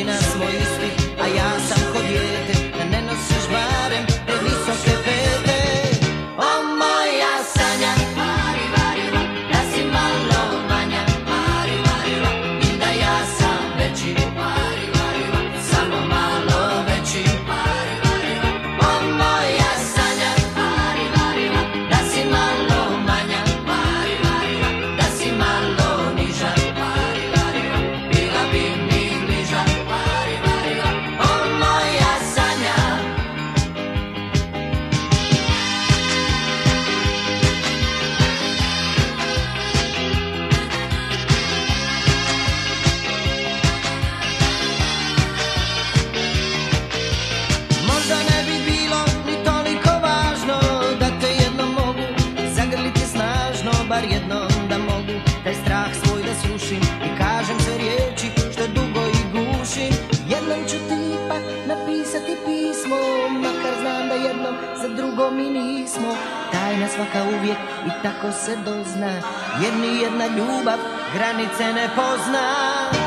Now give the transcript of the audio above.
godina smo isti, a ja sam ko dijete, da ne nosiš barem te visoke pete. O moja Sanja, da si malo manja, i da ja sam veći, samo malo veći. O moja Sanja, da si malo manja, da si malo niža, bila bi mi bliža. O moja Sanja. Možda ne bi bilo ni toliko važno da te jednom mogu zagrliti snažno, bar jednom da mogu taj strah svoj da srušim i kažem sve riječi što dugo i gušim. Jednom ću ti ipak napisati pismo, makar znam da jednom za drugo mi nismo. Tajna svaka uvijek i tako se dozna, jer ni jedna ljubav granice ne pozna.